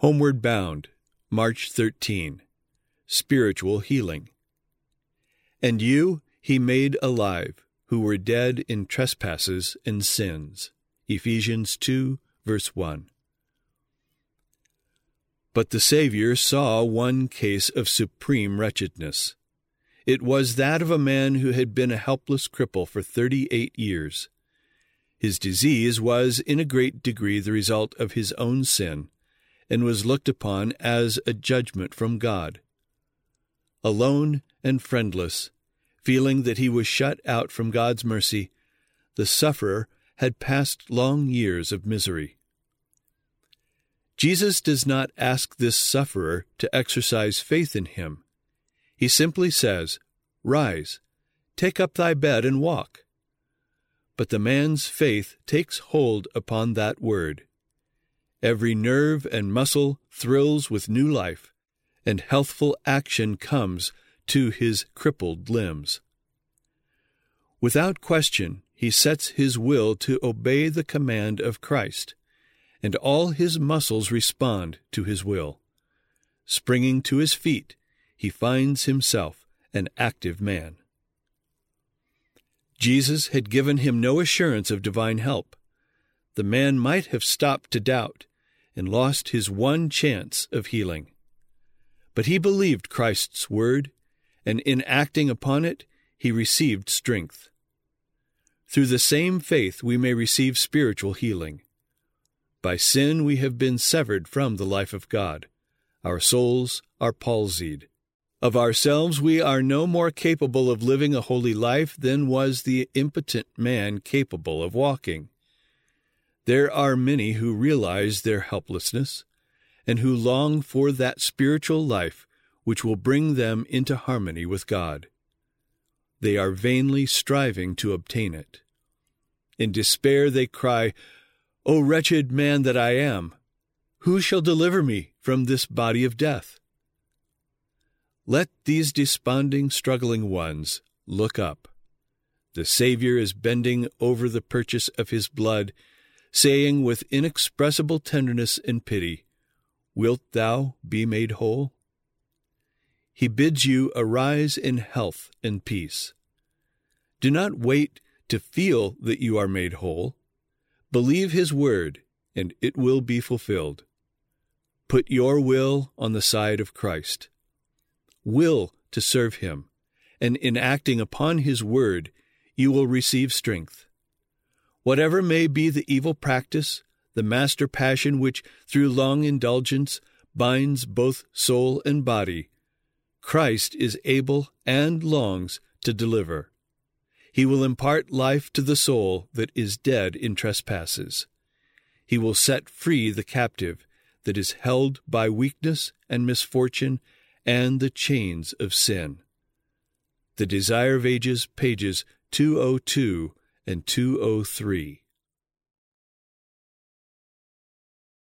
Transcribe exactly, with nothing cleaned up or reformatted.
Homeward Bound, March thirteenth. Spiritual Healing. And you he made alive, who were dead in trespasses and sins. Ephesians two, verse one. But the Savior saw one case of supreme wretchedness. It was that of a man who had been a helpless cripple for thirty-eight years. His disease was in a great degree the result of his own sin, and was looked upon as a judgment from God. Alone and friendless, feeling that he was shut out from God's mercy, the sufferer had passed long years of misery. Jesus does not ask this sufferer to exercise faith in him. He simply says, "Rise, take up thy bed and walk." But the man's faith takes hold upon that word. Every nerve and muscle thrills with new life, and healthful action comes to his crippled limbs. Without question, he sets his will to obey the command of Christ, and all his muscles respond to his will. Springing to his feet, he finds himself an active man. Jesus had given him no assurance of divine help. The man might have stopped to doubt and lost his one chance of healing. But he believed Christ's word, and in acting upon it, he received strength. Through the same faith we may receive spiritual healing. By sin we have been severed from the life of God. Our souls are palsied. Of ourselves we are no more capable of living a holy life than was the impotent man capable of walking. There are many who realize their helplessness, and who long for that spiritual life which will bring them into harmony with God. They are vainly striving to obtain it. In despair they cry, "O wretched man that I am, who shall deliver me from this body of death?" Let these desponding, struggling ones look up. The Savior is bending over the purchase of his blood, saying with inexpressible tenderness and pity, "Wilt thou be made whole?" He bids you arise in health and peace. Do not wait to feel that you are made whole. Believe his word, and it will be fulfilled. Put your will on the side of Christ. Will to serve him, and in acting upon his word, you will receive strength. Whatever may be the evil practice, the master passion which, through long indulgence, binds both soul and body, Christ is able and longs to deliver. He will impart life to the soul that is dead in trespasses. He will set free the captive that is held by weakness and misfortune and the chains of sin. The Desire of Ages, pages two oh two and two oh three.